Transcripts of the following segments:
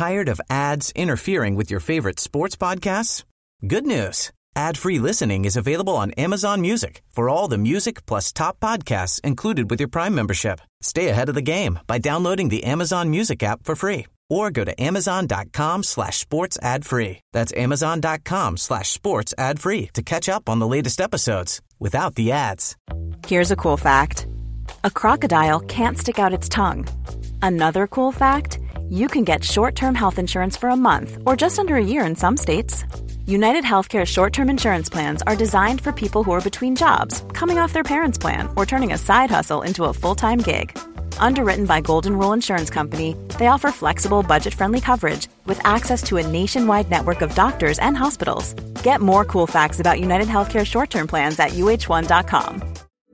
Tired of ads interfering with your favorite sports podcasts? Good news. Ad-free listening is available on Amazon Music for all the music plus top podcasts included with your Prime membership. Stay ahead of the game by downloading the Amazon Music app for free or go to amazon.com/sports ad free. That's amazon.com/sports ad free to catch up on the latest episodes without the ads. Here's a cool fact. A crocodile can't stick out its tongue. Another cool fact, you can get short-term health insurance for a month or just under a year in some states. United Healthcare short-term insurance plans are designed for people who are between jobs, coming off their parents' plan, or turning a side hustle into a full-time gig. Underwritten by Golden Rule Insurance Company, they offer flexible, budget-friendly coverage with access to a nationwide network of doctors and hospitals. Get more cool facts about United Healthcare short-term plans at uh1.com.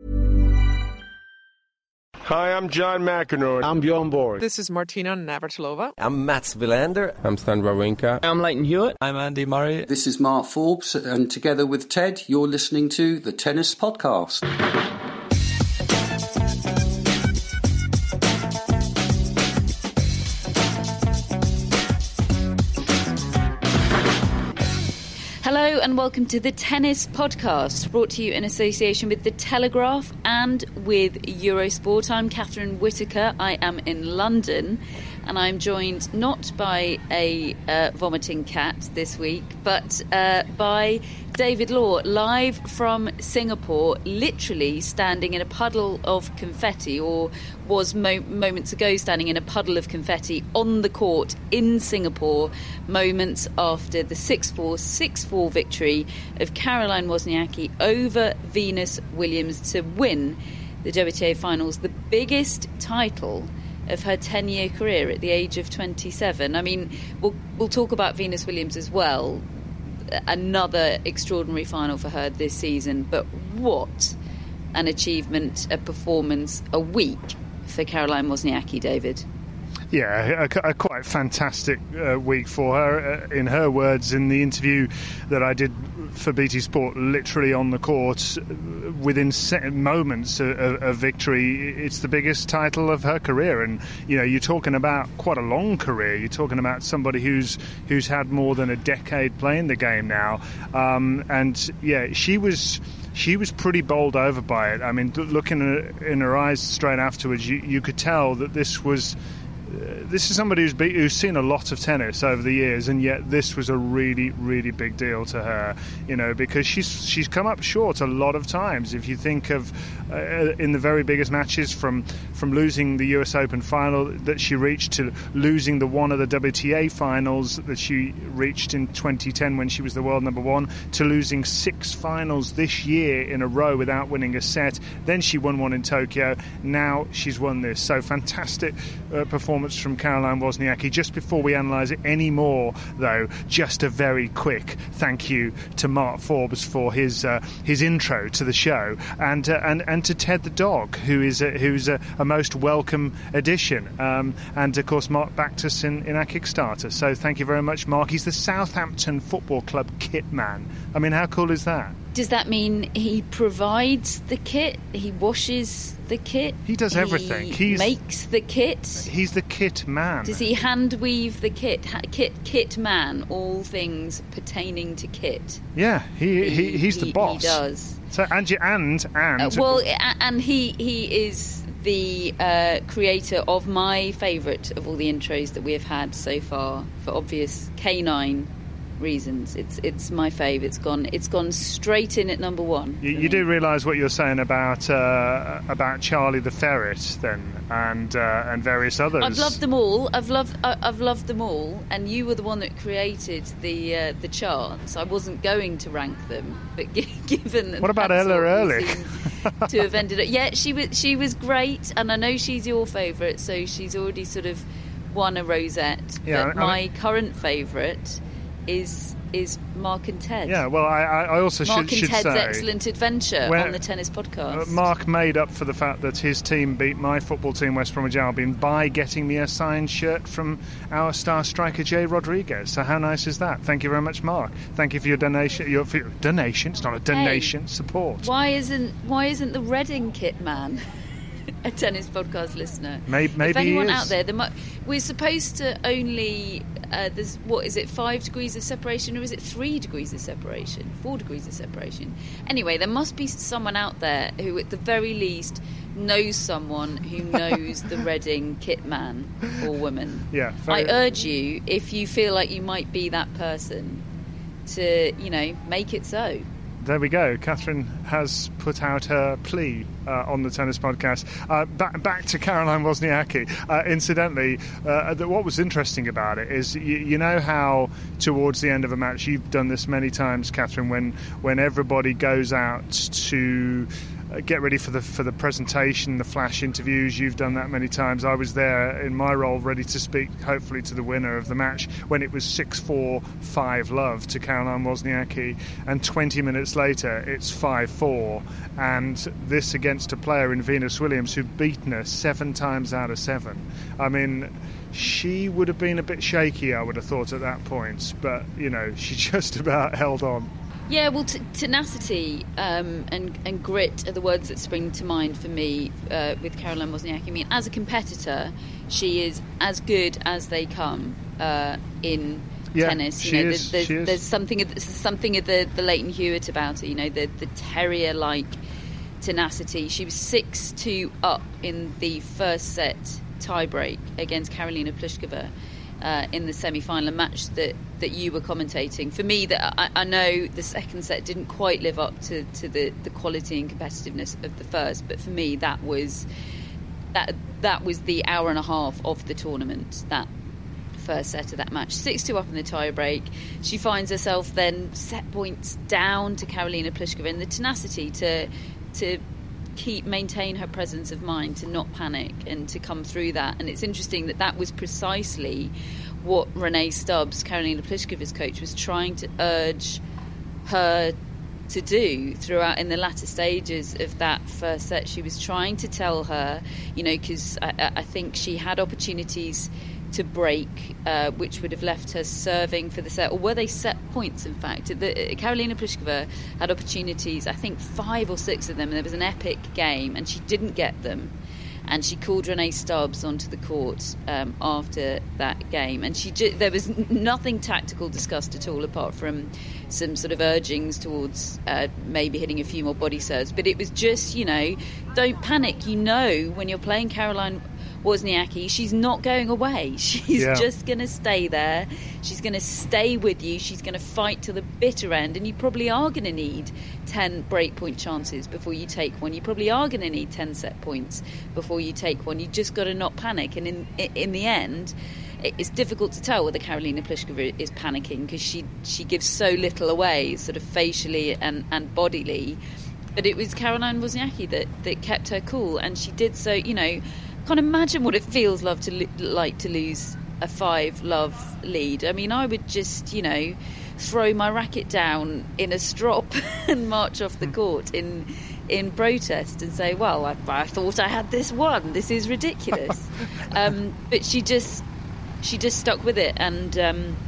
Hi, I'm John McEnroe. I'm Bjorn Borg. This is Martina Navratilova. I'm Mats Wilander. I'm Stan Wawrinka. I'm Leighton Hewitt. I'm Andy Murray. This is Mark Forbes, and together with Ted, you're listening to the Tennis Podcast. Hello and welcome to the Tennis Podcast, brought to you in association with The Telegraph and with Eurosport. I'm Catherine Whitaker. I am in London and I'm joined not by a vomiting cat this week, but by David Law, live from Singapore, literally standing in a puddle of confetti, or was moments ago standing in a puddle of confetti on the court in Singapore, moments after the 6-4, 6-4 victory of Caroline Wozniacki over Venus Williams to win the WTA Finals, the biggest title of her 10-year career at the age of 27. I mean, we'll talk about Venus Williams as well. Another extraordinary final for her this season, but what an achievement, a performance, a week for Caroline Wozniacki, David. Yeah, a quite fantastic week for her. In her words, in the interview that I did for BT Sport, literally on the court, within moments of victory, it's the biggest title of her career. And you know, you're talking about quite a long career. You're talking about somebody who's had more than a decade playing the game now. And yeah, she was pretty bowled over by it. I mean, looking in her eyes straight afterwards, you could tell that this is somebody who's seen a lot of tennis over the years, and yet this was a really, really big deal to her, you know, because she's come up short a lot of times. If you think of in the very biggest matches, from losing the US Open final that she reached, to losing one of the WTA finals that she reached in 2010 when she was the world number one, to losing 6 finals this year in a row without winning a set. Then she won one in Tokyo. Now she's won this. So fantastic performance from Caroline Wozniacki. Just before we analyse it any more, though, just a very quick thank you to Mark Forbes for his intro to the show, and to Ted the dog, who's a most welcome addition, and of course Mark backed us in our Kickstarter. So thank you very much, Mark. He's the Southampton Football Club kit man. I mean, how cool is that? Does that mean he provides the kit? He washes the kit? He does everything. He makes the kit? He's the kit man. Does he hand weave the kit? Kit man, all things pertaining to kit. Yeah, he's the boss. He does. So and he is the creator of my favourite of all the intros that we have had so far, for obvious canine reasons. It's my fave. It's gone straight in at number one. You do realise what you're saying about Charlie the ferret, then, and various others. I've loved them all. I've loved them all. And you were the one that created the charts. I wasn't going to rank them, but given that. What about Ella Ehrlich? To have ended it, yeah, she was great, and I know she's your favourite, so she's already sort of won a rosette. Yeah, but my current favourite is Mark and Ted. Yeah, well, I also should say... Mark and Ted's Excellent Adventure on the Tennis Podcast. Mark made up for the fact that his team beat my football team, West Bromwich Albion, by getting me a signed shirt from our star striker, Jay Rodriguez. So how nice is that? Thank you very much, Mark. Thank you for your donation. For your donation? It's not a donation. Support. Why isn't the Reading kit man a tennis podcast listener. Maybe if anyone he is. out there, we're supposed to only. There's 5 degrees of separation, or is it 3 degrees of separation? 4 degrees of separation. Anyway, there must be someone out there who, at the very least, knows someone who knows the Reading kit man or woman. Yeah. I urge you, if you feel like you might be that person, to make it so. There we go. Catherine has put out her plea on the Tennis Podcast. Back to Caroline Wozniacki. Incidentally, what was interesting about it is you know how towards the end of a match, you've done this many times, Catherine, when everybody goes out to get ready for the presentation, the flash interviews. You've done that many times. I was there in my role, ready to speak, hopefully, to the winner of the match when it was 6-4, 5-love to Caroline Wozniacki, and 20 minutes later it's 5-4, and this against a player in Venus Williams who'd beaten her 7 times out of 7. I mean, she would have been a bit shaky, I would have thought, at that point, but she just about held on. Yeah, well, tenacity and grit are the words that spring to mind for me with Caroline Wozniacki. I mean, as a competitor, she is as good as they come in tennis. There's something of the Leighton Hewitt about her. The terrier-like tenacity. She was 6-2 up in the first set tiebreak against Karolina Pliskova. In the semi-final, match that you were commentating. For me, that I know the second set didn't quite live up to the quality and competitiveness of the first, but for me that was the hour and a half of the tournament, that first set of that match. 6-2 up in the tie-break. She finds herself then set points down to Karolina Pliskova, and the tenacity to maintain her presence of mind, to not panic and to come through that. And it's interesting that was precisely what Renee Stubbs, Karolina Pliskova's coach, was trying to urge her to do throughout in the latter stages of that first set. She was trying to tell her, because I think she had opportunities to break, which would have left her serving for the set, or were they set points? In fact, Karolina Pliskova had opportunities, I think 5 or 6 of them, and there was an epic game, and she didn't get them. And she called Renee Stubbs onto the court after that game, and there was nothing tactical discussed at all, apart from some sort of urgings towards maybe hitting a few more body serves. But it was just, don't panic. When you're playing Caroline Wozniacki, she's not going away. She's just going to stay there. She's going to stay with you. She's going to fight to the bitter end, and you probably are going to need 10 breakpoint chances before you take one. You probably are going to need 10 set points before you take one. You just got to not panic. And in the end, it's difficult to tell whether Karolina Pliskova is panicking, because she gives so little away, sort of facially and bodily. But it was Caroline Wozniacki that kept her cool, and she did so. Can't imagine what it feels like to lose a 5-love lead. I mean, I would just, throw my racket down in a strop and march off the court in protest and say, well, I thought I had this one. This is ridiculous. But she just stuck with it, and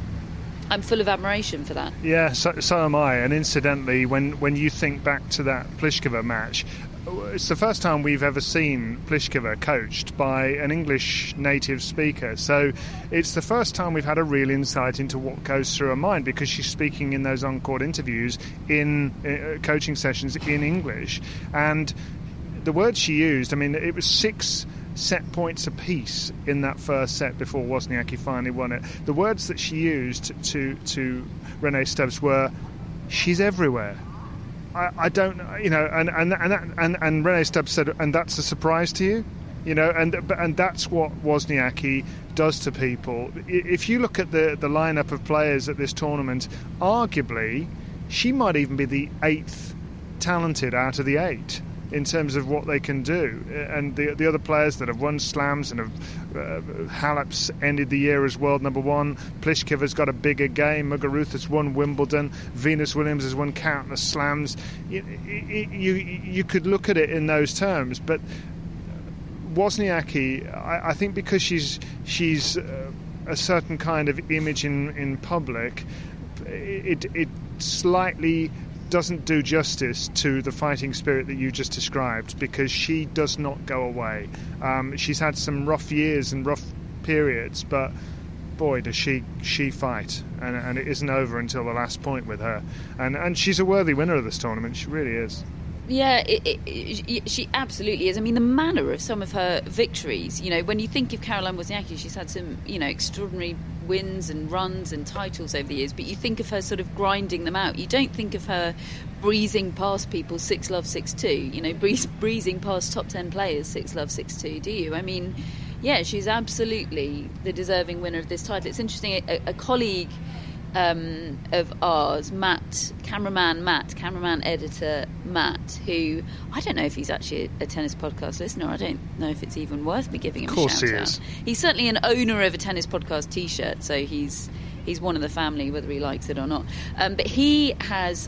I'm full of admiration for that. Yeah, so am I. And incidentally, when you think back to that Pliskova match, it's the first time we've ever seen Pliskova coached by an English native speaker. So it's the first time we've had a real insight into what goes through her mind, because she's speaking in those on-court interviews, in coaching sessions in English. And the words she used, I mean, it was 6 set points apiece in that first set before Wozniacki finally won it. The words that she used to Renee Stubbs were, she's everywhere. I don't, and Renee Stubbs said, and that's a surprise to you, and that's what Wozniacki does to people. If you look at the lineup of players at this tournament, arguably she might even be the 8th talented out of the 8 in terms of what they can do. And the other players that have won slams and have Halep's ended the year as world number 1. Pliskova's got a bigger game. Muguruza's won Wimbledon. Venus Williams has won countless slams. You could look at it in those terms, but Wozniacki, I think because she's a certain kind of image in public, it slightly doesn't do justice to the fighting spirit that you just described, because she does not go away. She's had some rough years and rough periods, but boy, does she fight, and it isn't over until the last point with her. And she's a worthy winner of this tournament. She really is. Yeah, she absolutely is. I mean, the manner of some of her victories, when you think of Caroline Wozniacki, she's had some, extraordinary wins and runs and titles over the years, but you think of her sort of grinding them out. You don't think of her breezing past people 6-love, 6-2, breezing past top 10 players 6-love, 6-2, do you? I mean, yeah, she's absolutely the deserving winner of this title. It's interesting, a colleague of ours, cameraman editor Matt, who I don't know if he's actually a tennis podcast listener. I don't know if it's even worth me giving him a shout out. Of course he is. He's certainly an owner of a Tennis Podcast t-shirt, so he's one of the family, whether he likes it or not. But he has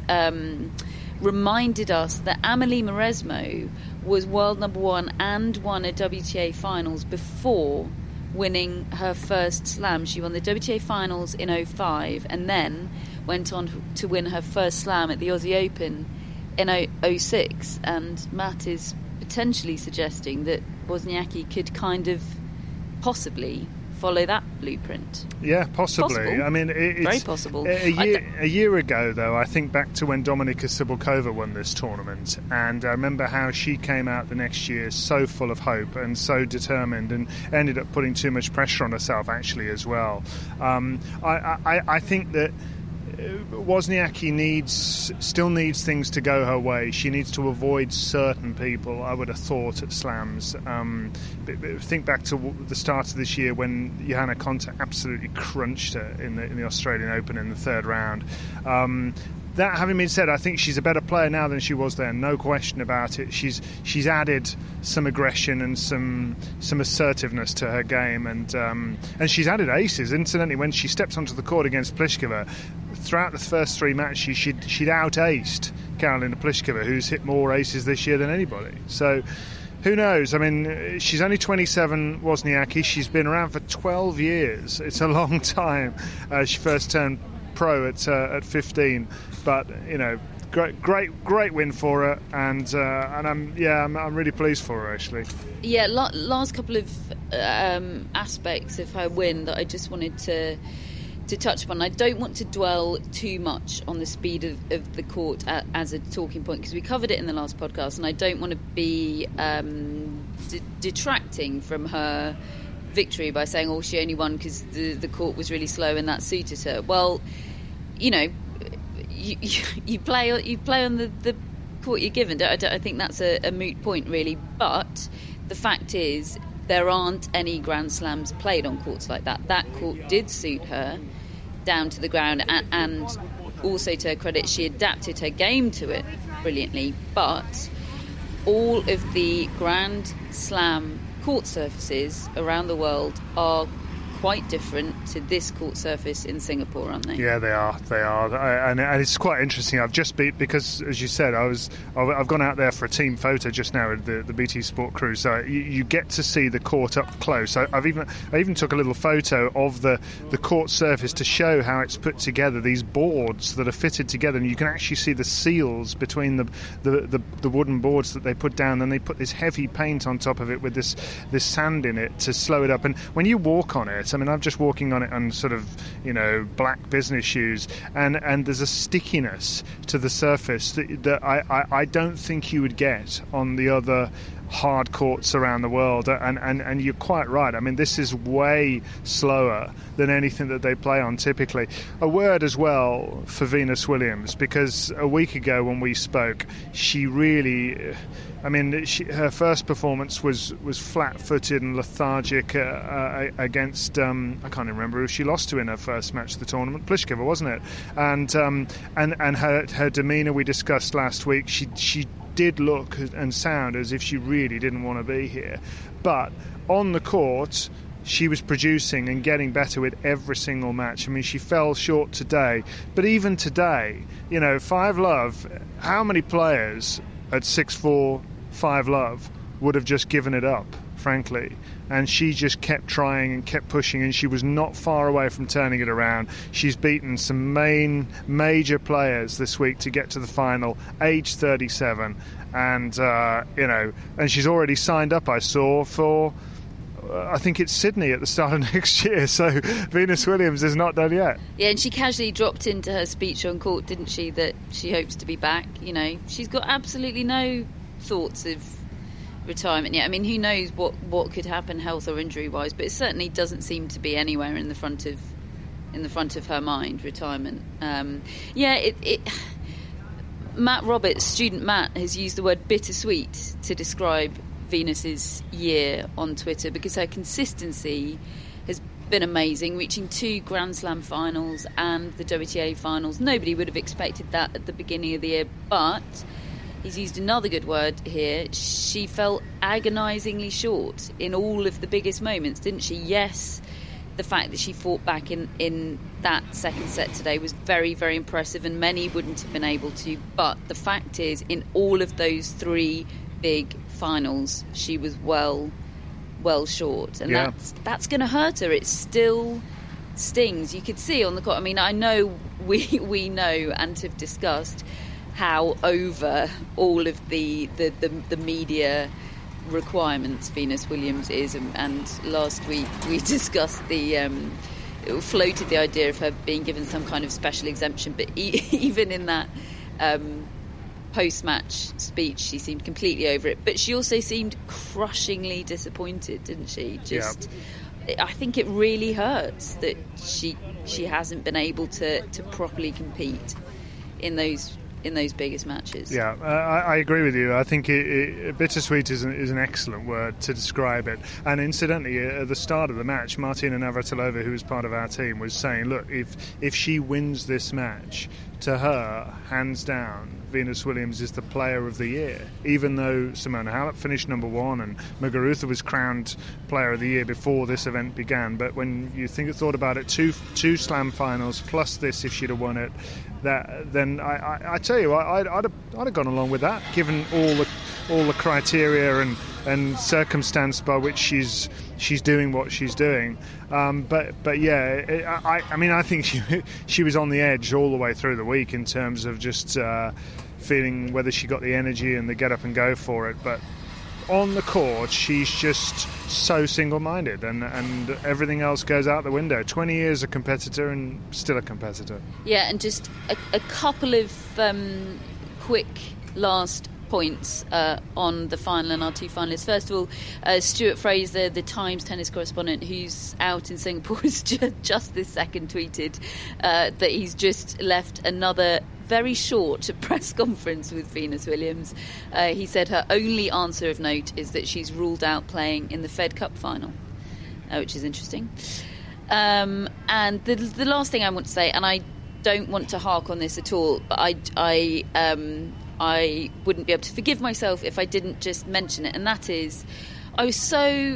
reminded us that Amelie Mauresmo was world number one and won a WTA finals before winning her first slam. She won the WTA finals in 2005 and then went on to win her first slam at the Aussie Open in 2006. And Matt is potentially suggesting that Wozniacki could kind of possibly follow that blueprint. Yeah, possibly. Possible. I mean, it's very possible. A year ago, though, I think back to when Dominika Cibulkova won this tournament, and I remember how she came out the next year so full of hope and so determined, and ended up putting too much pressure on herself, actually, as well. I think that Wozniacki still needs things to go her way. She needs to avoid certain people, I would have thought, at slams. Think back to the start of this year when Johanna Konta absolutely crunched her in the Australian Open in the third round. That having been said, I think she's a better player now than she was then, no question about it. She's added some aggression and some assertiveness to her game, and she's added aces. Incidentally, when she stepped onto the court against Pliskova, throughout the first three matches, she'd out-aced Karolina Pliskova, who's hit more aces this year than anybody. So who knows? I mean, she's only 27, Wozniacki. She's been around for 12 years. It's a long time. She first turned pro at 15, but great win for her, and I'm really pleased for her, actually. Yeah, last couple of aspects of her win that I just wanted to touch upon. I don't want to dwell too much on the speed of the court as a talking point, because we covered it in the last podcast, and I don't want to be detracting from her victory by saying, oh, she only won because the court was really slow and that suited her. Well, you play on the court you're given. I think that's a moot point, really. But the fact is, there aren't any Grand Slams played on courts like that. That court did suit her down to the ground, and also, to her credit, she adapted her game to it brilliantly. But all of the Grand Slam court surfaces around the world are quite different to this court surface in Singapore, aren't they? Yeah, they are. And it's quite interesting. I've just because, as you said, I've gone out there for a team photo just now with the BT Sport crew, so you get to see the court up close. I even took a little photo of the court surface to show how it's put together. These boards that are fitted together, and you can actually see the seals between the wooden boards that they put down. Then they put this heavy paint on top of it with this sand in it to slow it up. And when you walk on it, I mean, I'm just walking on it on sort of, black business shoes, and there's a stickiness to the surface that I don't think you would get on the other hard courts around the world, and you're quite right. I mean, this is way slower than anything that they play on typically. A word as well for Venus Williams, because a week ago when we spoke, she really, her first performance was flat-footed and lethargic against I can't remember who she lost to in her first match of the tournament. Pliskova, wasn't it? And her demeanour we discussed last week. She did look and sound as if she really didn't want to be here, but on the court she was producing and getting better with every single match. I mean, she fell short today, but even today, 5-love, how many players at 6-4 5-love would have just given it up frankly. And she just kept trying and kept pushing, and she was not far away from turning it around. She's beaten some major players this week to get to the final, age 37. And, and she's already signed up, I saw, for... I think it's Sydney at the start of next year, so Venus Williams is not done yet. Yeah, and she casually dropped into her speech on court, didn't she, that she hopes to be back. She's got absolutely no thoughts of retirement yet. I mean, who knows what could happen health or injury wise, but it certainly doesn't seem to be anywhere in the front of her mind, retirement. Matt Roberts, student Matt, has used the word bittersweet to describe Venus's year on Twitter, because her consistency has been amazing, reaching 2 Grand Slam finals and the WTA finals. Nobody would have expected that at the beginning of the year, but he's used another good word here. She fell agonisingly short in all of the biggest moments, didn't she? Yes, the fact that she fought back in that second set today was very, very impressive, and many wouldn't have been able to, but the fact is, in all of those 3 big finals, she was well short, and that's going to hurt her. It still stings. You could see on the court. I mean, I know we know and have discussed how over all of the media requirements Venus Williams is, and last week we discussed floated the idea of her being given some kind of special exemption, but even in that post-match speech, she seemed completely over it. But she also seemed crushingly disappointed, didn't she? I think it really hurts that she hasn't been able to properly compete in those biggest matches. Yeah, I agree with you. I think bittersweet is an excellent word to describe it. And incidentally, at the start of the match, Martina Navratilova, who was part of our team, was saying, look, if she wins this match, to her, hands down, Venus Williams is the player of the year, even though Simona Halep finished number 1 and Muguruza was crowned player of the year before this event began. But when you thought about it, two slam finals plus this, if she'd have won it, then I tell you, I'd have gone along with that, given all the criteria and circumstance by which she's doing what she's doing. But yeah, I think she was on the edge all the way through the week in terms of just feeling whether she got the energy and the get up and go for it. But on the court, she's just so single-minded, and everything else goes out the window. 20 years a competitor and still a competitor. Yeah, and just a couple of quick last points on the final and our 2 finalists. First of all, Stuart Fraser, the Times tennis correspondent who's out in Singapore, has just this second tweeted that he's just left another very short press conference with Venus Williams. He said her only answer of note is that she's ruled out playing in the Fed Cup final, which is interesting. And the last thing I want to say, and I don't want to hark on this at all, but I wouldn't be able to forgive myself if I didn't just mention it, and that is, I was so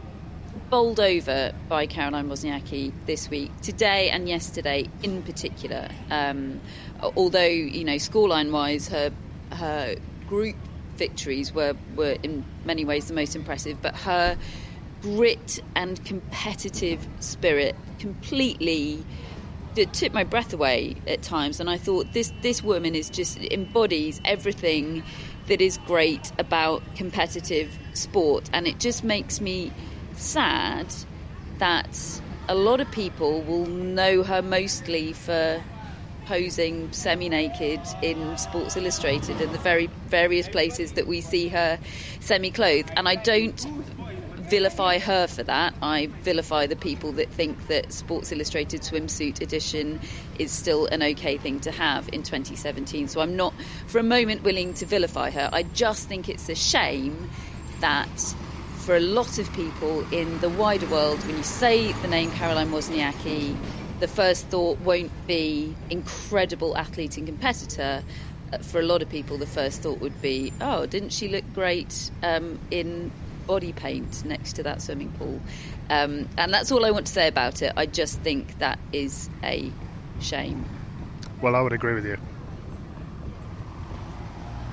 bowled over by Caroline Wozniacki this week, today and yesterday in particular. Although, scoreline wise, her group victories were in many ways the most impressive, but her grit and competitive spirit completely took my breath away at times. And I thought this woman embodies everything that is great about competitive sport, and it just makes me sad that a lot of people will know her mostly for posing semi-naked in Sports Illustrated and the very various places that we see her semi-clothed. And I don't vilify her for that. I vilify the people that think that Sports Illustrated swimsuit edition is still an okay thing to have in 2017. So I'm not for a moment willing to vilify her. I just think it's a shame that for a lot of people in the wider world, when you say the name Caroline Wozniacki, the first thought won't be incredible athlete and competitor. For a lot of people, the first thought would be, oh, didn't she look great in body paint next to that swimming pool? And that's all I want to say about it. I just think that is a shame. Well, I would agree with you.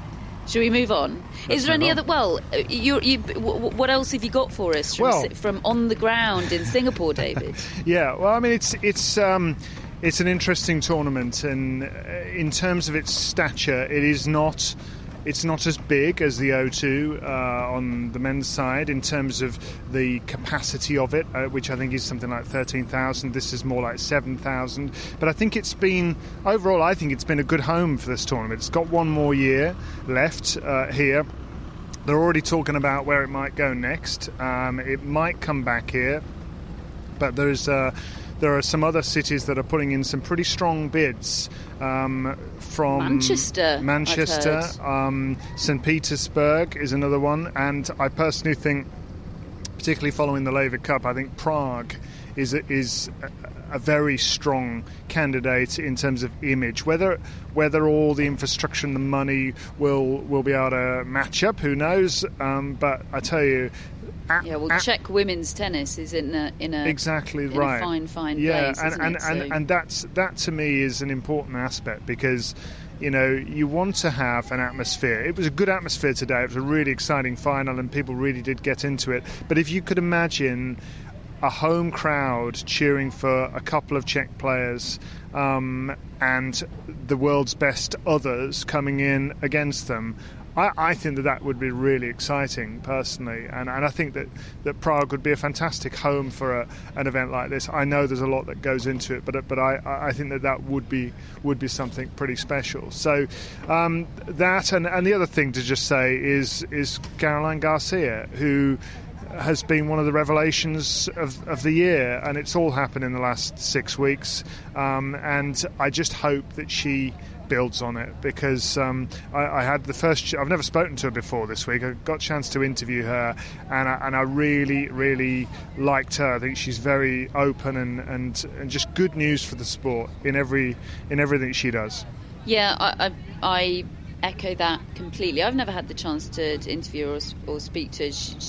Should we move on? Is there any other? Well, what else have you got for us from on the ground in Singapore, David? Yeah, well, I mean, it's an interesting tournament, and in terms of its stature, it's not as big as the O2 on the men's side in terms of the capacity of it, which I think is something like 13,000. This is more like 7,000. But I think it's been a good home for this tournament. It's got one more year left here. They're already talking about where it might go next. It might come back here, but there are some other cities that are putting in some pretty strong bids. From Manchester, St. Petersburg is another one, and I personally think, particularly following the Laver Cup, I think Prague is a very strong candidate in terms of image. Whether all the infrastructure and the money will be able to match up, who knows? But I tell you. Czech women's tennis is in a exactly in right. a fine place, and that to me is an important aspect, because you want to have an atmosphere. It was a good atmosphere today. It was a really exciting final, and people really did get into it. But if you could imagine a home crowd cheering for a couple of Czech players and the world's best others coming in against them, I think that would be really exciting, personally, and I think that Prague would be a fantastic home for an event like this. I know there's a lot that goes into it, but I think that would be something pretty special. So that and the other thing to just say is Caroline Garcia, who has been one of the revelations of the year, and it's all happened in the last 6 weeks, and I just hope that she builds on it, because I had the first. I've never spoken to her before this week. I got a chance to interview her, and I really, really liked her. I think she's very open and just good news for the sport in everything she does. Yeah, I echo that completely. I've never had the chance to interview her or speak to her.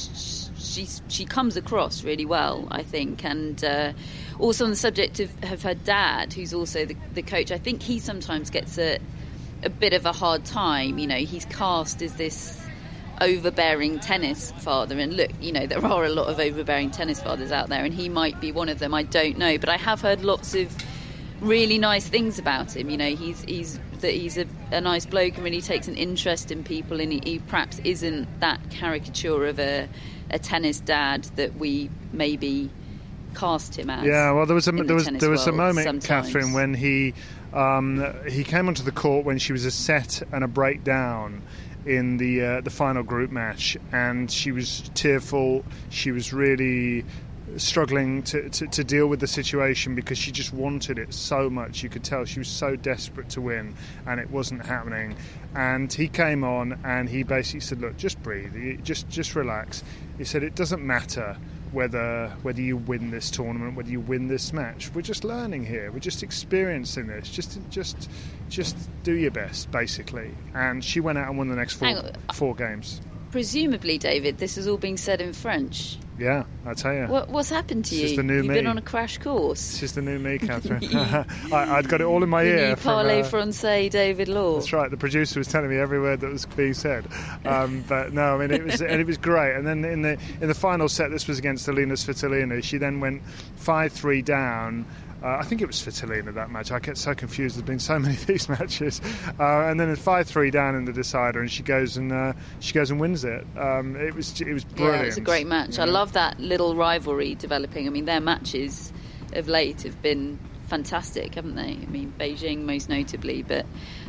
She comes across really well, I think, and also on the subject of her dad, who's also the coach. I think he sometimes gets a bit of a hard time. He's cast as this overbearing tennis father, and look, there are a lot of overbearing tennis fathers out there, and he might be one of them. I don't know, but I have heard lots of really nice things about him. He's a nice bloke and really takes an interest in people, and he perhaps isn't that caricature of a tennis dad that we maybe cast him as. Yeah, well, there was a moment, sometimes. Catherine, when he came onto the court when she was a set and a breakdown in the final group match, and she was tearful. She was really struggling to deal with the situation, because she just wanted it so much. You could tell she was so desperate to win, and it wasn't happening. And he came on and he basically said, look, just breathe, just relax. He said, it doesn't matter whether you win this tournament, whether you win this match. We're just learning here. We're just experiencing this. Just do your best, basically. And she went out and won the next four games. Presumably, David, this is all being said in French. Yeah, I tell you. What's happened to you? This is the new You've me. been on a crash course. This is the new me, Catherine. I'd got it all in my ear. You parler français, David Law. That's right. The producer was telling me every word that was being said. But no, I mean, it was great. And then in the final set, this was against Alina Svitolina. She then went 5-3 down. I think it was Svitolina, that match. I get so confused. There's been so many of these matches. And then 5-3 down in the decider, and she goes and wins it. It was brilliant. Yeah, it was a great match. Yeah. I love that little rivalry developing. I mean, their matches of late have been fantastic, haven't they? I mean, Beijing most notably, but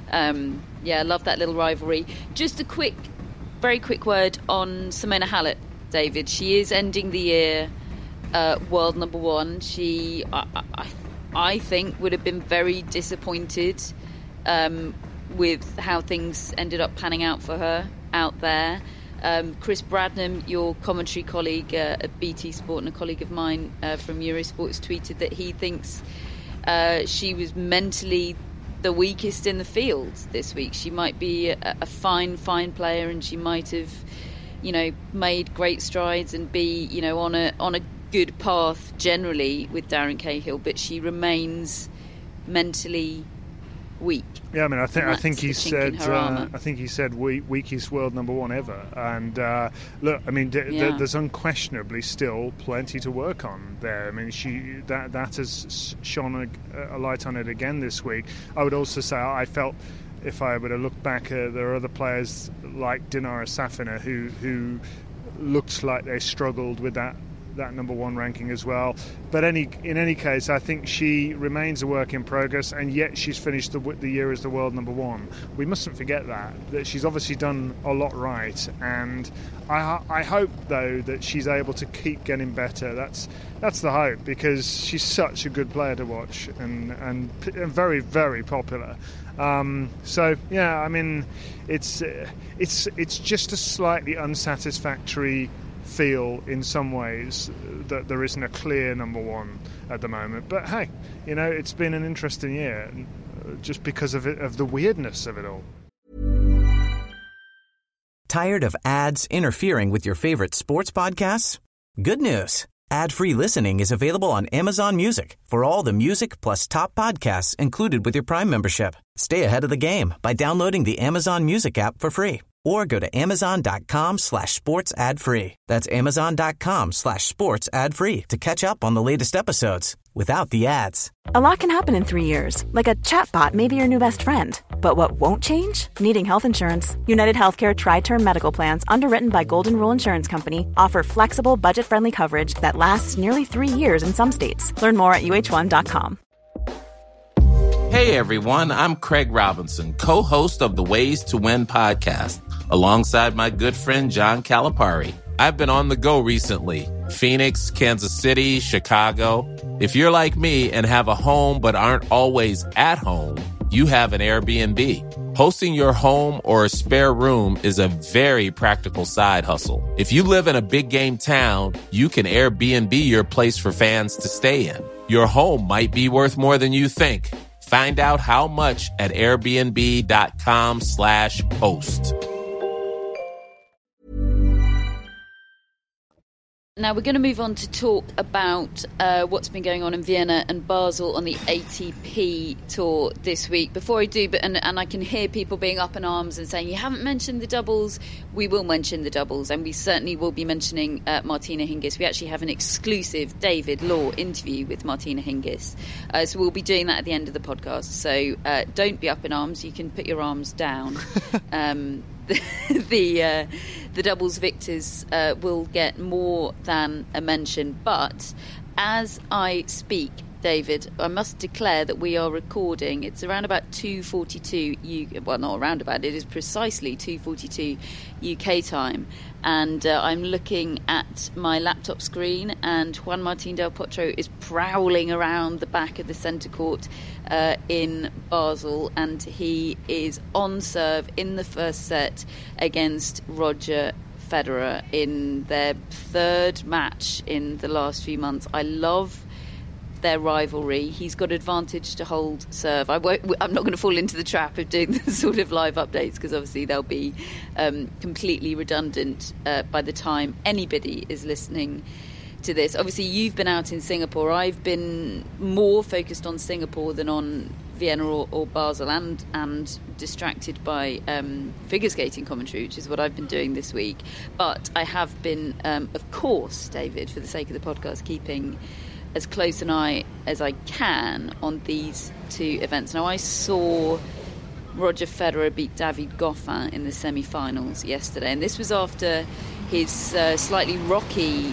I love that little rivalry. Just a very quick word on Simona Halep, David. She is ending the year world number one. She, I think, would have been very disappointed with how things ended up panning out for her out there. Chris Bradnam, your commentary colleague at BT Sport and a colleague of mine from Eurosports, tweeted that he thinks she was mentally the weakest in the field this week. She might be a fine player, and she might have, made great strides and be, on a good path generally with Darren Cahill, but she remains mentally week. Yeah, I mean, I think he said weakest world number one ever. And look, I mean, there's unquestionably still plenty to work on there. I mean, that has shone a light on it again this week. I would also say I felt, if I were to look back, there are other players like Dinara Safina who looked like they struggled with that number one ranking as well. But in any case, I think she remains a work in progress, and yet she's finished the year as the world number one. We mustn't forget that she's obviously done a lot right, and I hope though that she's able to keep getting better. That's the hope, because she's such a good player to watch and very, very popular. So yeah, I mean, it's just a slightly unsatisfactory feel in some ways that there isn't a clear number one at the moment. But hey, it's been an interesting year just because of the weirdness of it all. Tired of ads interfering with your favorite sports podcasts? Good news. Ad-free listening is available on Amazon Music for all the music plus top podcasts included with your Prime membership. Stay ahead of the game by downloading the Amazon Music app for free, or go to amazon.com/sports ad free. That's amazon.com/sports ad free to catch up on the latest episodes without the ads. A lot can happen in 3 years, like a chatbot may be your new best friend. But what won't change? Needing health insurance. United Healthcare Tri-Term Medical Plans, underwritten by Golden Rule Insurance Company, offer flexible, budget-friendly coverage that lasts nearly 3 years in some states. Learn more at uh1.com. Hey everyone, I'm Craig Robinson, co-host of the Ways to Win podcast, alongside my good friend John Calipari. I've been on the go recently. Phoenix, Kansas City, Chicago. If you're like me and have a home but aren't always at home, you have an Airbnb. Hosting your home or a spare room is a very practical side hustle. If you live in a big game town, you can Airbnb your place for fans to stay in. Your home might be worth more than you think. Find out how much at airbnb.com/host. Now we're going to move on to talk about what's been going on in Vienna and Basel on the ATP Tour this week. Before I do, and I can hear people being up in arms and saying, you haven't mentioned the doubles. We will mention the doubles, and we certainly will be mentioning Martina Hingis. We actually have an exclusive David Law interview with Martina Hingis. So we'll be doing that at the end of the podcast. So don't be up in arms. You can put your arms down. The doubles victors will get more than a mention, but as I speak, David, I must declare that we are recording. It's around about 2:42 well, not around about, it is precisely 2:42 UK time, and I'm looking at my laptop screen, and Juan Martín del Potro is prowling around the back of the centre court in Basel, and he is on serve in the first set against Roger Federer in their third match in the last few months. I love their rivalry. He's got advantage to hold serve. I'm not going to fall into the trap of doing the sort of live updates, because obviously they'll be completely redundant by the time anybody is listening to this. Obviously you've been out in Singapore. I've been more focused on Singapore than on Vienna or Basel, and distracted by figure skating commentary, which is what I've been doing this week. But I have been, of course, David, for the sake of the podcast, keeping as close an eye as I can on these two events. Now, I saw Roger Federer beat David Goffin in the semi-finals yesterday, and this was after his slightly rocky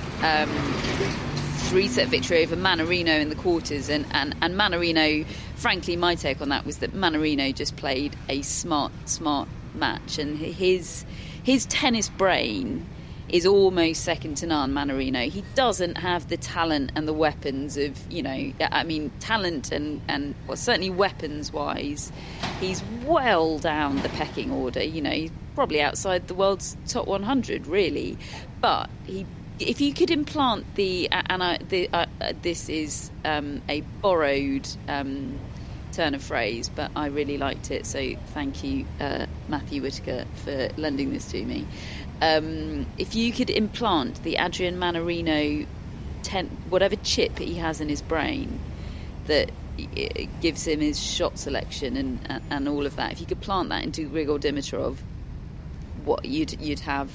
three-set victory over Mannarino in the quarters, and Mannarino, frankly, my take on that was that Mannarino just played a smart match, and his tennis brain is almost second to none. Mannarino, he doesn't have the talent and the weapons of, talent and well, certainly weapons-wise, he's well down the pecking order. He's probably outside the world's top 100, really. But if you could implant this is a borrowed turn of phrase, but I really liked it, so thank you, Matthew Whitaker, for lending this to me. If you could implant the Adrian Mannarino whatever chip he has in his brain that it gives him his shot selection and all of that. If you could plant that into Grigor Dimitrov, what you'd have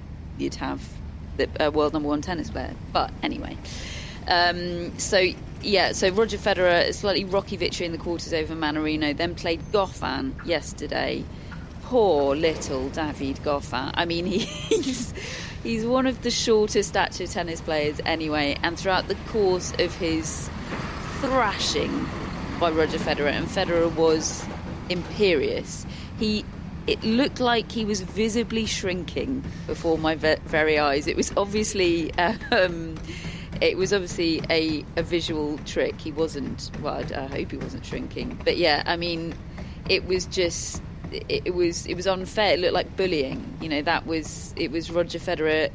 the world number one tennis player. But anyway, so Roger Federer, a slightly rocky victory in the quarters over Mannarino, then played Goffin yesterday. Poor little David Goffin. I mean, he's one of the shortest stature tennis players anyway, and throughout the course of his thrashing by Roger Federer, and Federer was imperious, it looked like he was visibly shrinking before my very eyes. It was obviously a visual trick. He wasn't, well, I hope he wasn't shrinking, but yeah, I mean, it was just, it was unfair. It looked like bullying. You know, it was Roger Federer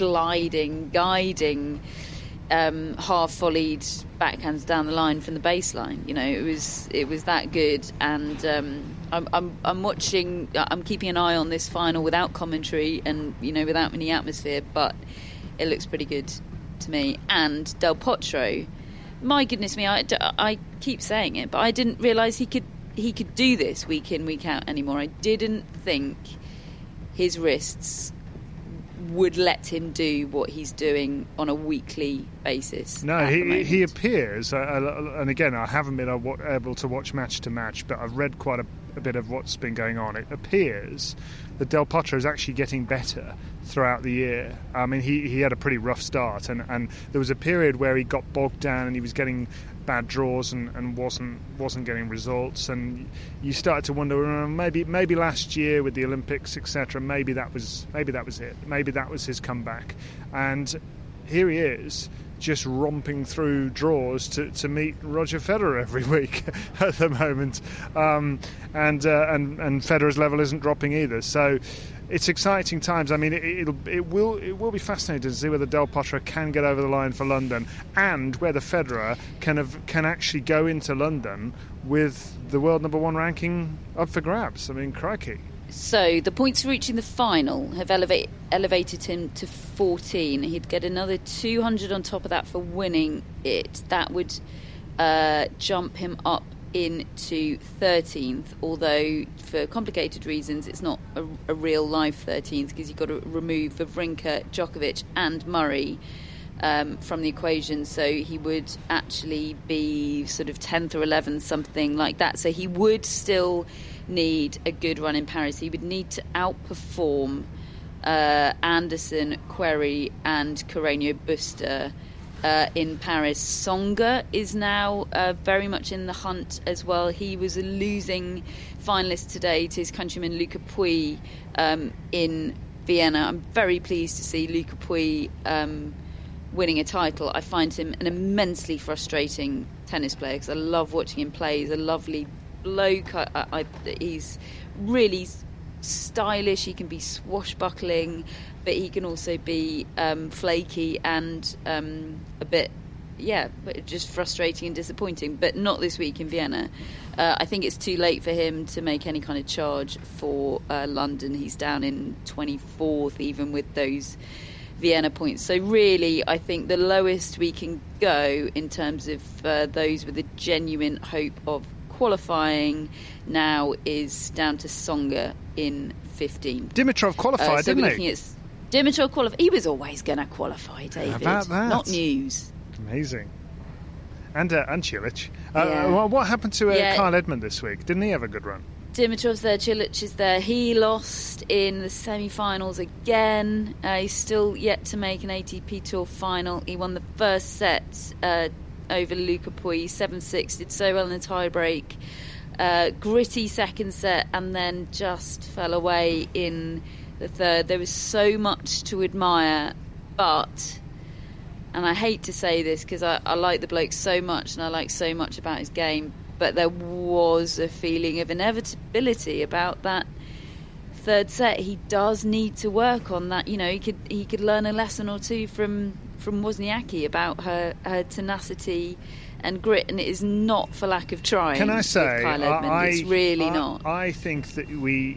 guiding half-volleyed backhands down the line from the baseline. You know, it was that good. And I'm watching. I'm keeping an eye on this final without commentary and, you know, without any atmosphere. But it looks pretty good to me. And Del Potro, my goodness me, I keep saying it, but I didn't realise he could do this week in, week out anymore. I didn't think his wrists would let him do what he's doing on a weekly basis. No, he appears, and again, I haven't been able to watch match to match, but I've read quite a bit of what's been going on. It appears that Del Potro is actually getting better throughout the year. I mean, he had a pretty rough start, and there was a period where he got bogged down and he was getting bad draws and wasn't getting results, and you started to wonder, maybe last year with the Olympics, etc., maybe that was it, maybe that was his comeback. And here he is, just romping through draws to meet Roger Federer every week at the moment, and Federer's level isn't dropping either. So it's exciting times. I mean, it will be fascinating to see whether Del Potro can get over the line for London, and whether Federer can actually go into London with the world number one ranking up for grabs. I mean, crikey. So the points for reaching the final have elevated him to 14. He'd get another 200 on top of that for winning it. That would jump him up into 13th, although for complicated reasons it's not a real live 13th, because you've got to remove Wawrinka, Djokovic and Murray from the equation, so he would actually be sort of 10th or 11th, something like that. So he would still need a good run in Paris. He would need to outperform Anderson, Querrey and Carreño Busta in Paris. Tsonga is now very much in the hunt as well. He was a losing finalist today to his countryman Luca Pouille in Vienna. I'm very pleased to see Luca Pouille winning a title. I find him an immensely frustrating tennis player because I love watching him play. He's a lovely bloke. He's really stylish. He can be swashbuckling, but he can also be flaky and a bit, but just frustrating and disappointing. But not this week in Vienna. I think it's too late for him to make any kind of charge for London. He's down in 24th, even with those Vienna points. So really, I think the lowest we can go in terms of those with a genuine hope of qualifying now is down to Tsonga in 15th. Dimitrov qualified, so didn't he? Dimitrov qualified. He was always going to qualify, David. How about that? Not news. Amazing. And Cilic. What happened to Kyle Edmund this week? Didn't he have a good run? Dimitrov's there, Cilic is there. He lost in the semi-finals again. He's still yet to make an ATP Tour final. He won the first set over Luca Pouille, 7-6, did so well in the tie-break. Gritty second set, and then just fell away in the third. There was so much to admire, but, and I hate to say this because I like the bloke so much and I like so much about his game, but there was a feeling of inevitability about that third set. He does need to work on that. You know, he could learn a lesson or two from Wozniacki about her tenacity and grit, and it is not for lack of trying. Can I say, Kyle Edmund. It's really not. I think that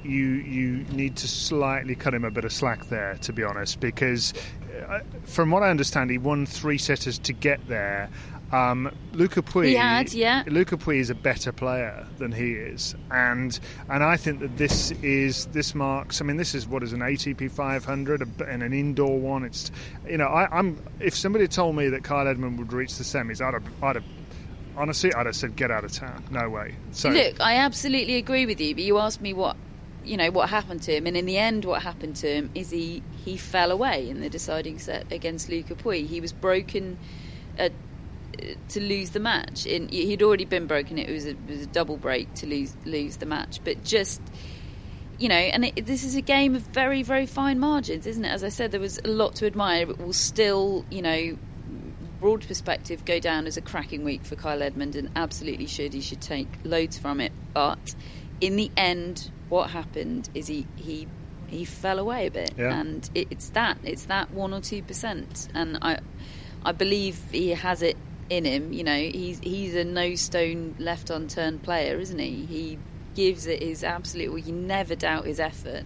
you need to slightly cut him a bit of slack there, to be honest, because from what I understand, he won 3 setters to get there. Luca Pouille, Luca Pouille is a better player than he is, and I think that this marks. I mean, this is what is an ATP 500 and an indoor one. It's, I'm if somebody told me that Kyle Edmund would reach the semis, I'd have said get out of town. No way. So look, I absolutely agree with you, but you asked me what happened to him, and in the end what happened to him is he fell away in the deciding set against Luca Pouille. He was broken to lose the match. He'd already been broken. It was a double break to lose the match, but just this is a game of very, very fine margins, isn't it? As I said, there was a lot to admire. It will still, broad perspective, go down as a cracking week for Kyle Edmund, and absolutely he should take loads from it. But in the end, what happened is he fell away a bit, and it's that 1 or 2%, and I believe he has it in him. He's a no stone left unturned player, isn't he? He gives it his absolute. You never doubt his effort.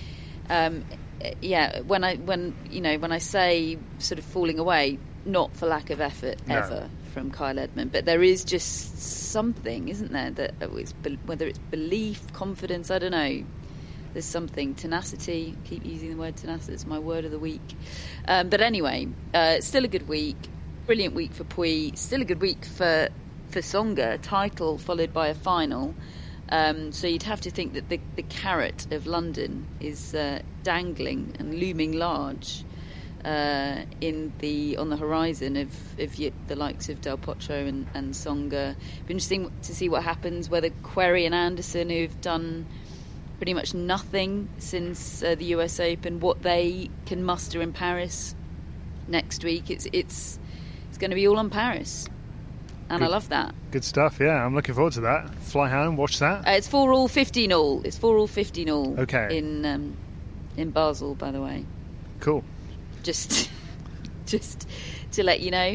When I say sort of falling away, not for lack of effort ever from Kyle Edmund, but there is just something, isn't there? That whether it's belief, confidence, I don't know. There's something, tenacity. I keep using the word tenacity. It's my word of the week. But anyway, still a good week. Brilliant week for Pouille. Still a good week for Tsonga. Title followed by a final. So you'd have to think that the carrot of London is dangling and looming large on the horizon of the likes of Del Potro and Tsonga. Be interesting to see what happens, whether Querrey and Anderson, who've done pretty much nothing since the US Open, what they can muster in Paris next week. It's going to be all on Paris. And good. I love that. Good stuff, yeah. I'm looking forward to that. Fly home, watch that. It's 4-all, 15-all. It's 4-all, 15-all. Okay. In Basel, by the way. Cool. Just to let you know.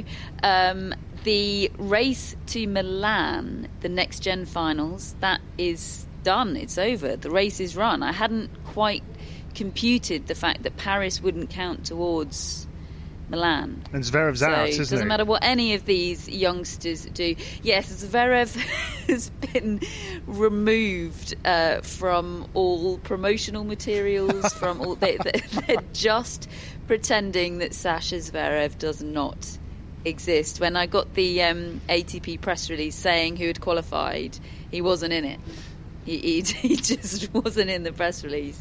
The race to Milan, the Next Gen Finals, that is done. It's over. The race is run. I hadn't quite computed the fact that Paris wouldn't count towards Milan. And Zverev's out, isn't it? It doesn't matter what any of these youngsters do. Yes, Zverev has been removed from all promotional materials, from all. They're just pretending that Sasha Zverev does not exist. When I got the ATP press release saying who had qualified, he wasn't in it. He just wasn't in the press release.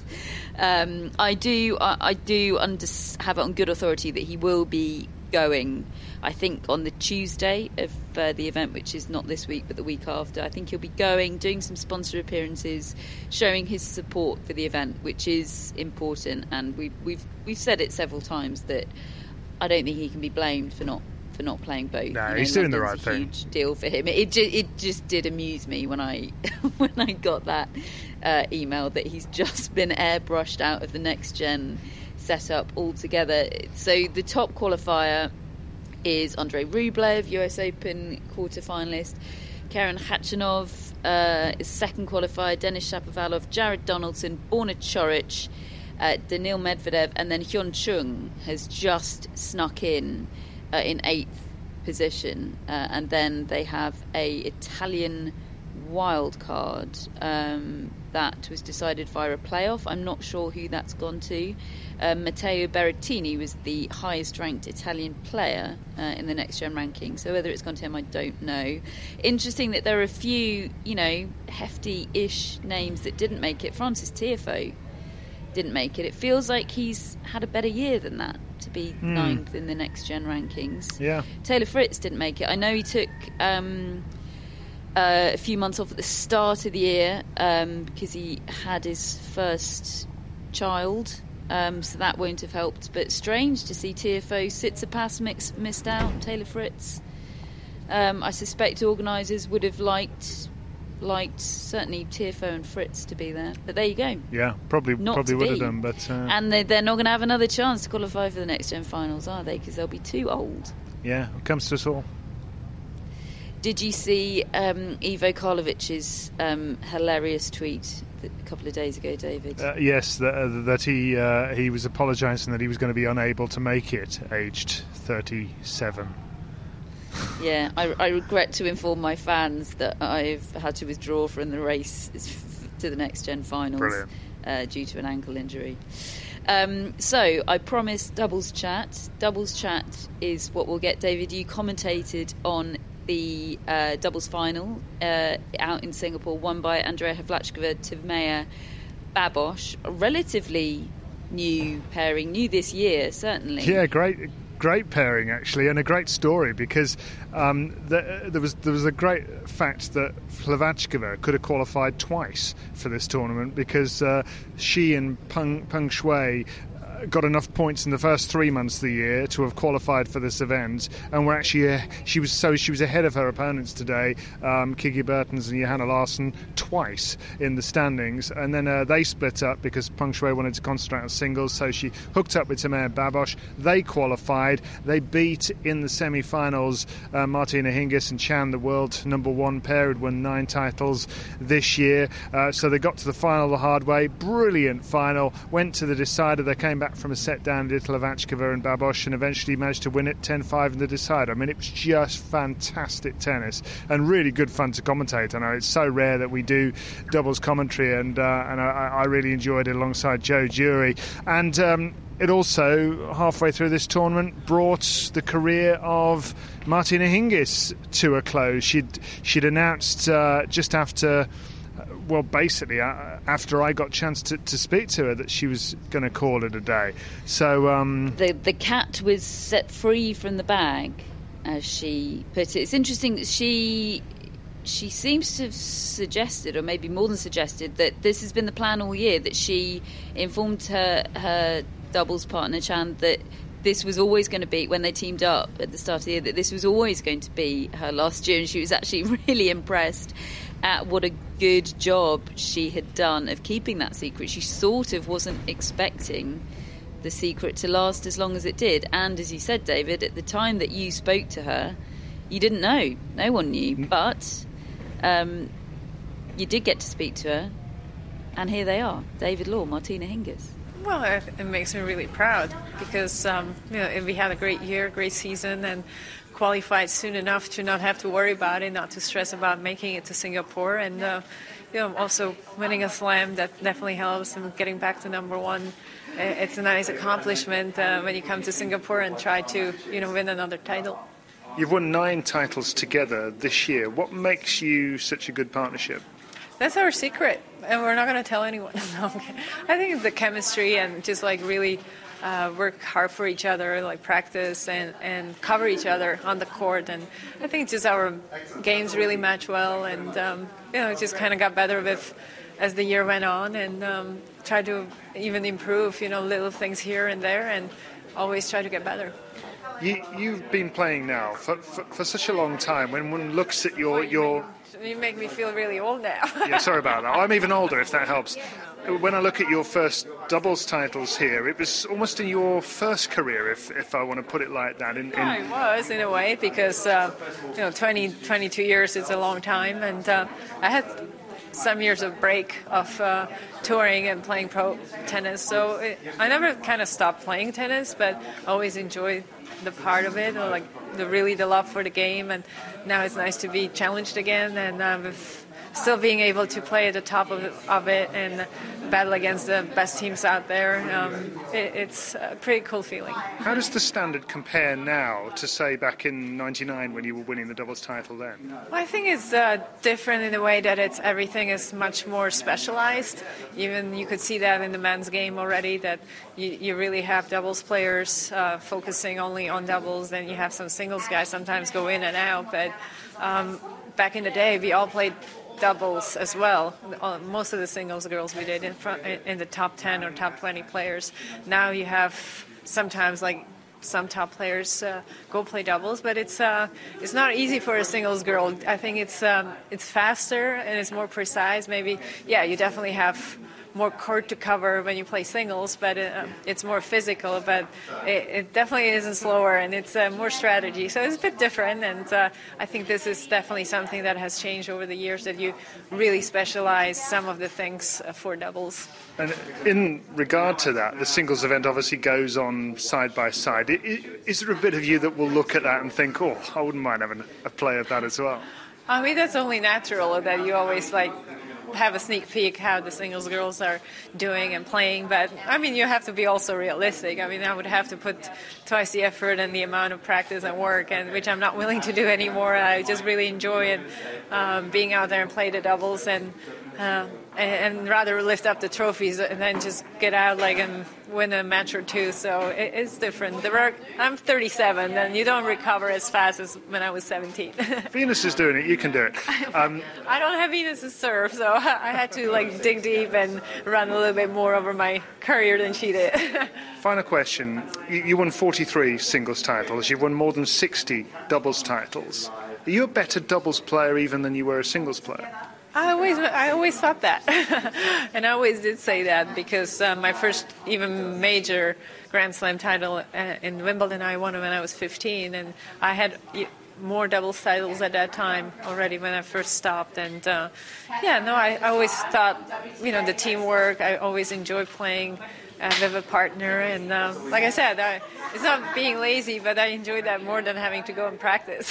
I do have it on good authority that he will be going, I think, on the Tuesday of the event, which is not this week but the week after. I think he'll be going, doing some sponsor appearances, showing his support for the event, which is important. And we've said it several times that I don't think he can be blamed for not playing both. No, he's doing the right thing. Huge deal for him. It just did amuse me when I got that email that he's just been airbrushed out of the Next Gen setup altogether. So the top qualifier is Andrei Rublev, US Open quarter-finalist. Karen Khachanov is second qualifier. Denis Shapovalov, Jared Donaldson, Borna Coric, Daniil Medvedev, and then Hyun Chung has just snuck in 8th position, and then they have a Italian wild card that was decided via a playoff. I'm not sure who that's gone to. Matteo Berrettini was the highest ranked Italian player in the Next Gen ranking, so whether it's gone to him I don't know. Interesting that there are a few hefty-ish names that didn't make it. Francis Tiafoe didn't make it. It feels like he's had a better year than that to be 9th in the Next Gen rankings. Yeah. Taylor Fritz didn't make it. I know he took a few months off at the start of the year because he had his first child, so that won't have helped. But strange to see Tiafoe, Tsitsipas missed out, Taylor Fritz. I suspect organisers would have liked certainly Tiafoe and Fritz to be there, but there you go. Yeah, probably would have done, but and they're not going to have another chance to qualify for the Next Gen Finals, are they? Because they'll be too old. Yeah, it comes to us all. Did you see Ivo Karlovic's hilarious tweet a couple of days ago, David? Yes, that he was apologising that he was going to be unable to make it, aged 37. Yeah, I regret to inform my fans that I've had to withdraw from the race to the Next Gen finals due to an ankle injury. So I promised doubles chat. Doubles chat is what we'll get. David, you commentated on the doubles final out in Singapore, won by Andrea Havlachkova, Tivmea Babos. A relatively new pairing, new this year, certainly. Yeah, great pairing actually, and a great story, because there was a great fact that Hlavackova could have qualified twice for this tournament, because she and Peng Shuai got enough points in the first 3 months of the year to have qualified for this event, and were actually she was ahead of her opponents today, Kiki Bertens and Johanna Larsson, twice in the standings, and then they split up because Peng Shuai wanted to concentrate on singles, so she hooked up with Tivmea Babos. They qualified. They beat in the semi-finals Martina Hingis and Chan, the world number one pair, who'd won 9 titles this year. So they got to the final the hard way. Brilliant final. Went to the decider. They came back from a set down, did Hlavackova and Babos, and eventually managed to win it 10-5 in the decider. I mean, it was just fantastic tennis and really good fun to commentate. I know it's so rare that we do doubles commentary, and I really enjoyed it alongside Joe Jury. And it also, halfway through this tournament, brought the career of Martina Hingis to a close. She'd announced just after... well, basically, after I got a chance to speak to her, that she was going to call it a day. So the cat was set free from the bag, as she put it. It's interesting that she seems to have suggested, or maybe more than suggested, that this has been the plan all year, that she informed her doubles partner, Chan, that this was always going to be, when they teamed up at the start of the year, that this was always going to be her last year, and she was actually really impressed at what a good job she had done of keeping that secret. She sort of wasn't expecting the secret to last as long as it did. And as you said, David, at the time that you spoke to her, you didn't know. No one knew. But you did get to speak to her. And here they are, David Law, Martina Hingis. Well, it makes me really proud, because we had a great year, great season, and qualified soon enough to not have to worry about it, not to stress about making it to Singapore, and also winning a slam. That definitely helps, and getting back to number one. It's a nice accomplishment when you come to Singapore and try to win another title. You've won 9 titles together this year. What makes you such a good partnership? That's our secret, and we're not going to tell anyone. I think it's the chemistry, and just really work hard for each other, practice and cover each other on the court. And I think just our games really match well, and it just kind of got better as the year went on, and try to even improve, little things here and there, and always try to get better. You've been playing now for such a long time. When one looks at your You make me feel really old now. Yeah, sorry about that. I'm even older, if that helps. When I look at your first doubles titles here, it was almost in your first career, if I want to put it like that. Yeah, it was, in a way, because 22 years is a long time, and I had some years of break of touring and playing pro tennis, so I never kind of stopped playing tennis, but always enjoyed the part of it, or the love for the game, and now it's nice to be challenged again, and with still being able to play at the top of it and battle against the best teams out there. It's a pretty cool feeling. How does the standard compare now to, say, back in '99 when you were winning the doubles title then? Well, I think it's different in the way that everything is much more specialized. Even you could see that in the men's game already, that you really have doubles players focusing only on doubles, then you have some singles guys sometimes go in and out, but back in the day we all played doubles as well. Most of the singles girls we did in the top 10 or top 20 players. Now you have sometimes some top players go play doubles, but it's not easy for a singles girl. I think it's faster and it's more precise. Maybe, yeah, you definitely have more court to cover when you play singles, but it's more physical. But it definitely isn't slower, and it's more strategy. So it's a bit different, and I think this is definitely something that has changed over the years, that you really specialize some of the things for doubles. And in regard to that, the singles event obviously goes on side by side. Is there a bit of you that will look at that and think, oh, I wouldn't mind having a play at that as well? I mean, that's only natural that you always have a sneak peek how the singles girls are doing and playing. But I mean, you have to be also realistic. I mean, I would have to put twice the effort and the amount of practice and work, and which I'm not willing to do anymore. I just really enjoy it, being out there and play the doubles, and rather lift up the trophies and then just get out and win a match or two. So it's different. I'm 37, and you don't recover as fast as when I was 17. Venus is doing it. You can do it. I don't have Venus's serve, so I had to dig deep and run a little bit more over my career than she did. Final question. You won 43 singles titles. You've won more than 60 doubles titles. Are you a better doubles player even than you were a singles player? I always thought that, and I always did say that, because my first even major Grand Slam title in Wimbledon, I won when I was 15, and I had more doubles titles at that time already when I first stopped. And I always thought, the teamwork, I always enjoyed playing with a partner, and like I said, it's not being lazy, but I enjoy that more than having to go and practice.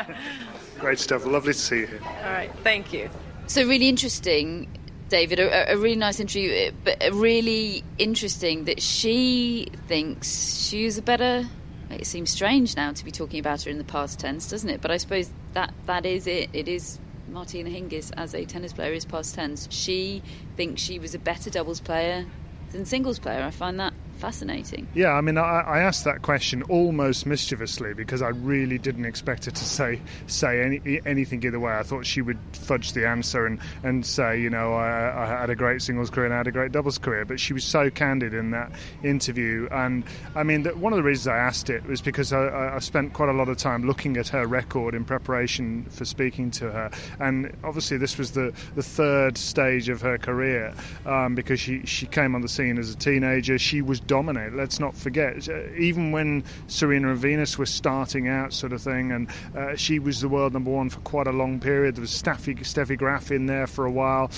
Great stuff. Lovely to see you here. All right, thank you. So really interesting, David, a really nice interview, but really interesting that she thinks she was a better... It seems strange now to be talking about her in the past tense, doesn't it? But I suppose that is it. It is Martina Hingis as a tennis player is past tense. She thinks she was a better doubles player than singles player. I find that fascinating. Yeah, I mean, I asked that question almost mischievously because I really didn't expect her to say anything either way. I thought she would fudge the answer and say, I had a great singles career and I had a great doubles career. But she was so candid in that interview. And I mean, one of the reasons I asked it was because I spent quite a lot of time looking at her record in preparation for speaking to her. And obviously this was the third stage of her career, because she came on the scene as a teenager. She was dominate. Let's not forget, even when Serena and Venus were starting out, sort of thing, and she was the world number one for quite a long period. There was Steffi Graf in there for a while.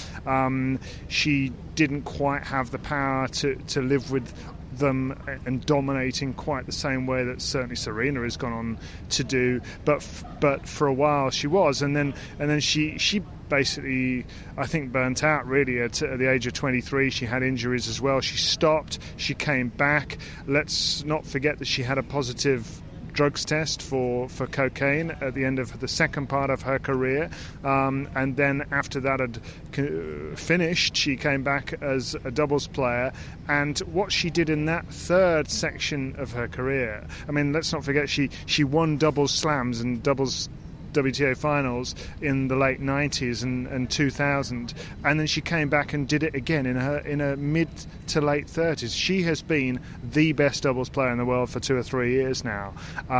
She didn't quite have the power to live with them and dominating quite the same way that certainly Serena has gone on to do, but for a while she was, and then she basically, I think, burnt out really at the age of 23. She had injuries as well. She stopped, she came back. Let's not forget that she had a positive drugs test for cocaine at the end of the second part of her career, and then after that had finished, she came back as a doubles player. And what she did in that third section of her career, I mean, let's not forget, she won doubles slams and doubles WTA finals in the late 90s and 2000, and then she came back and did it again in her mid to late 30s. She has been the best doubles player in the world for 2 or 3 years now,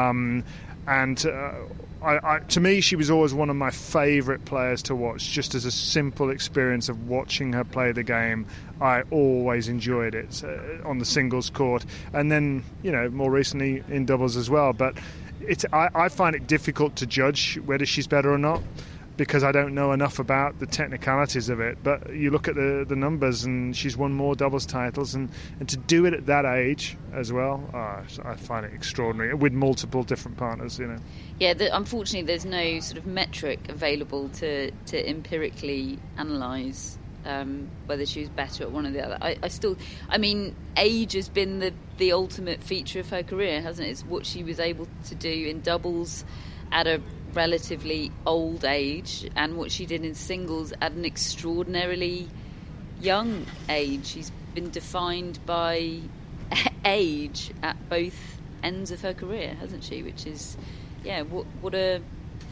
and to me, she was always one of my favourite players to watch. Just as a simple experience of watching her play the game, I always enjoyed it on the singles court, and then more recently in doubles as well. But I find it difficult to judge whether she's better or not, because I don't know enough about the technicalities of it. But you look at the numbers, and she's won more doubles titles, and to do it at that age as well, I find it extraordinary, with multiple different partners. Yeah, unfortunately, there's no sort of metric available to empirically analyse whether she was better at one or the other. I mean, age has been the ultimate feature of her career, hasn't it? It's what she was able to do in doubles at a relatively old age, and what she did in singles at an extraordinarily young age. She's been defined by age at both ends of her career, hasn't she? Which is, what a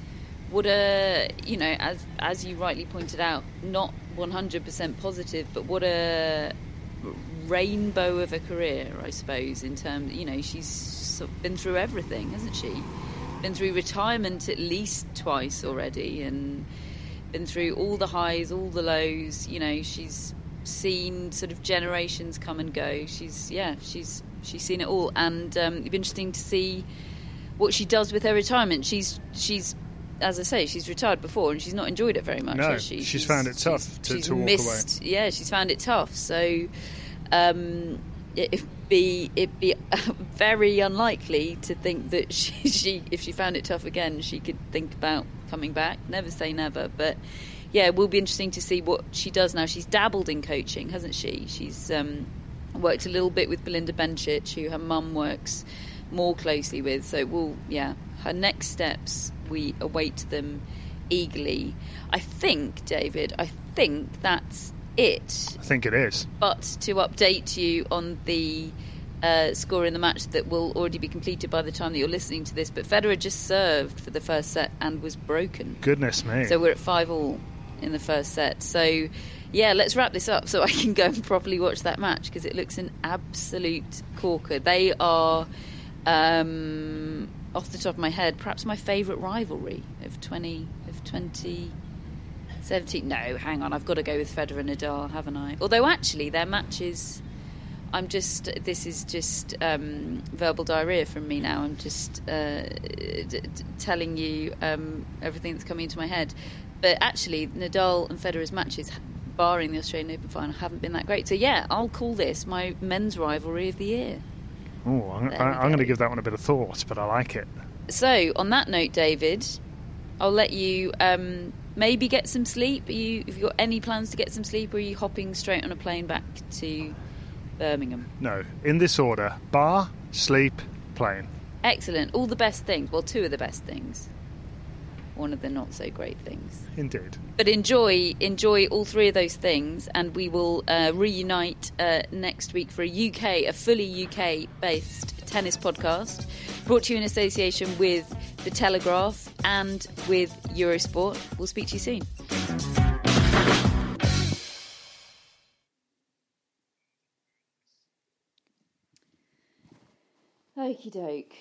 as you rightly pointed out, not 100% positive, but what a rainbow of a career, I suppose, in terms, she's sort of been through everything, hasn't she? Been through retirement at least twice already, and been through all the highs, all the lows. She's seen sort of generations come and go. She's seen it all, and it'd be interesting to see what she does with her retirement. She's as I say, she's retired before and she's not enjoyed it very much. No, has she? she's found it tough to walk away. Yeah, she's found it tough. So it'd be very unlikely to think that she if she found it tough again, she could think about coming back. Never say never, but yeah, it will be interesting to see what she does now. She's dabbled in coaching, hasn't she? She's worked a little bit with Belinda Bencic, who her mum works more closely with. So her next steps, we await them eagerly. I think, David, that's it. I think it is. But to update you on the score in the match that will already be completed by the time that you're listening to this, but Federer just served for the first set and was broken. Goodness me. So we're at 5-5 in the first set. So yeah, let's wrap this up so I can go and properly watch that match, because it looks an absolute corker. They are, off the top of my head, perhaps my favourite rivalry of 2017. No, hang on, I've got to go with Federer and Nadal, haven't I? Although actually their matches, this is just verbal diarrhea from me now. I'm just telling you everything that's coming into my head. But actually, Nadal and Federer's matches, barring the Australian Open final, haven't been that great. So yeah, I'll call this my men's rivalry of the year. Oh, I'm going to give that one a bit of thought, but I like it. So on that note, David, I'll let you maybe get some sleep. Have you got any plans to get some sleep, or are you hopping straight on a plane back to Birmingham? No, in this order: bar, sleep, plane. Excellent. All the best things. Well, two of the best things. One of the not so great things. Indeed. But enjoy all three of those things, and we will reunite next week for a fully UK-based tennis podcast, brought to you in association with The Telegraph and with Eurosport. We'll speak to you soon. Okie doke.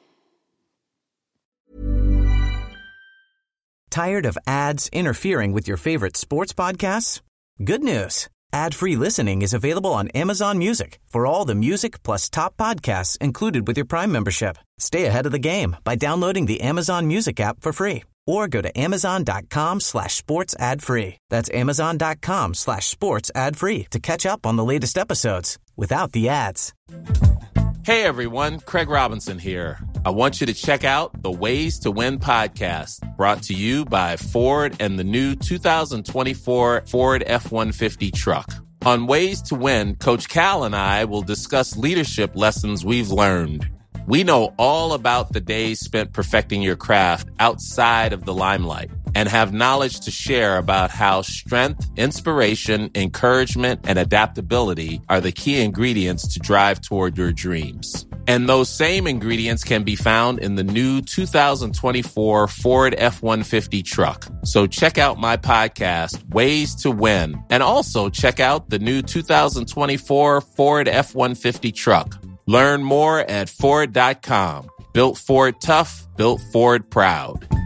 Tired of ads interfering with your favorite sports podcasts? Good news. Ad-free listening is available on Amazon Music for all the music plus top podcasts included with your Prime membership. Stay ahead of the game by downloading the Amazon Music app for free, or go to amazon.com/sports ad free. That's amazon.com/sports ad free to catch up on the latest episodes without the ads. Hey everyone, Craig Robinson here. I want you to check out the Ways to Win podcast, brought to you by Ford and the new 2024 Ford F-150 truck. On Ways to Win, Coach Cal and I will discuss leadership lessons we've learned. We know all about the days spent perfecting your craft outside of the limelight, and have knowledge to share about how strength, inspiration, encouragement, and adaptability are the key ingredients to drive toward your dreams. And those same ingredients can be found in the new 2024 Ford F-150 truck. So check out my podcast, Ways to Win, and also check out the new 2024 Ford F-150 truck. Learn more at Ford.com. Built Ford tough, built Ford proud.